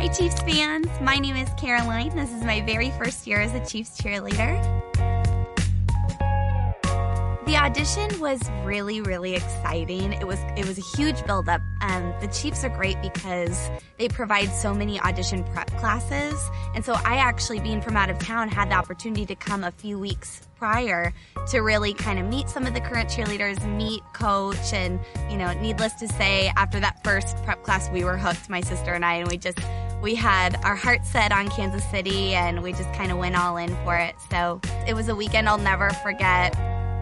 Hi Chiefs fans, my name is Caroline. This is my very first year as a Chiefs cheerleader. The audition was really exciting. It was a huge buildup. The Chiefs are great because they provide so many audition prep classes. And so I actually, being from out of town, had the opportunity to come a few weeks prior to really kind of meet some of the current cheerleaders, meet coach, and needless to say, after that first prep class, we were hooked, my sister and I, and we had our hearts set on Kansas City, and we just kind of went all in for it. So it was a weekend I'll never forget.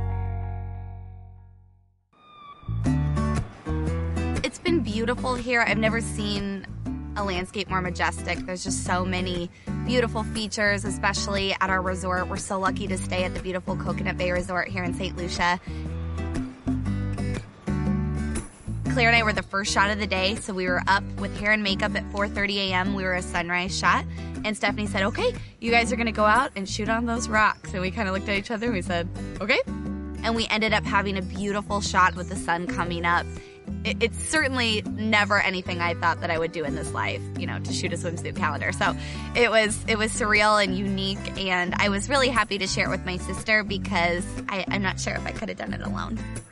It's been beautiful here. I've never seen a landscape more majestic. There's just so many beautiful features, especially at our resort. We're so lucky to stay at the beautiful Coconut Bay Resort here in St. Lucia. Claire and I were the first shot of the day, so we were up with hair and makeup at 4:30 a.m. We were a sunrise shot, and Stephanie said, okay, you guys are gonna go out and shoot on those rocks. And we kind of looked at each other and we said, okay. And we ended up having a beautiful shot with the sun coming up. It's certainly never anything I thought that I would do in this life, to shoot a swimsuit calendar. So it was surreal and unique, and I was really happy to share it with my sister because I'm not sure if I could have done it alone.